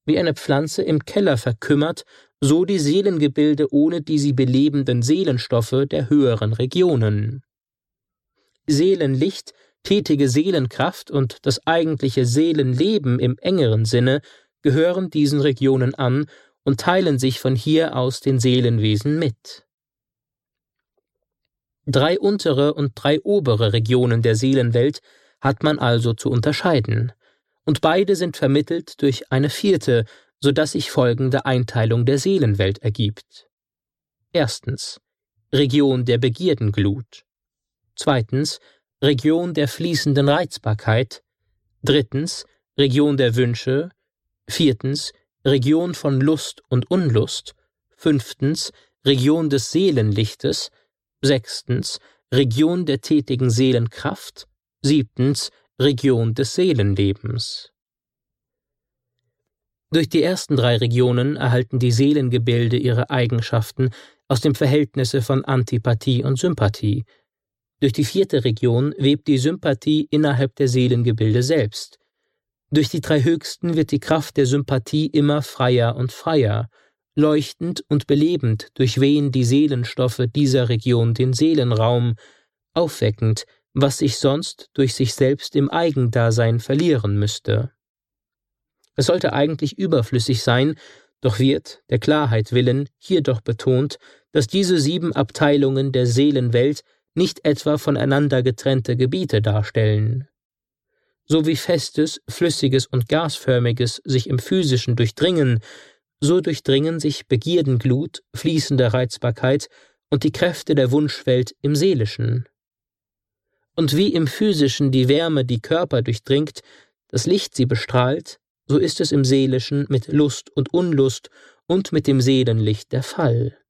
Wie eine Pflanze im Keller verkümmert, so die Seelengebilde ohne die sie belebenden Seelenstoffe der höheren Regionen. Seelenlicht, tätige Seelenkraft und das eigentliche Seelenleben im engeren Sinne gehören diesen Regionen an und teilen sich von hier aus den Seelenwesen mit. 3 untere und 3 obere Regionen der Seelenwelt hat man also zu unterscheiden, und beide sind vermittelt durch eine 4., so dass sich folgende Einteilung der Seelenwelt ergibt. 1. Region der Begierdenglut. 2. Region der fließenden Reizbarkeit. 3. Region der Wünsche. 4. Region von Lust und Unlust. 5. Region des Seelenlichtes. 6. Region der tätigen Seelenkraft. 7. Region des Seelenlebens. Durch die ersten 3 Regionen erhalten die Seelengebilde ihre Eigenschaften aus dem Verhältnisse von Antipathie und Sympathie. Durch die 4. Region webt die Sympathie innerhalb der Seelengebilde selbst. Durch die 3 höchsten wird die Kraft der Sympathie immer freier und freier. Leuchtend und belebend durchwehen die Seelenstoffe dieser Region den Seelenraum, aufweckend, was sich sonst durch sich selbst im Eigendasein verlieren müsste. Es sollte eigentlich überflüssig sein, doch wird, der Klarheit willen, hier doch betont, dass diese 7 Abteilungen der Seelenwelt nicht etwa voneinander getrennte Gebiete darstellen. So wie Festes, Flüssiges und Gasförmiges sich im Physischen durchdringen, so durchdringen sich Begierdenglut, fließende Reizbarkeit und die Kräfte der Wunschwelt im Seelischen. Und wie im Physischen die Wärme die Körper durchdringt, das Licht sie bestrahlt, so ist es im Seelischen mit Lust und Unlust und mit dem Seelenlicht der Fall.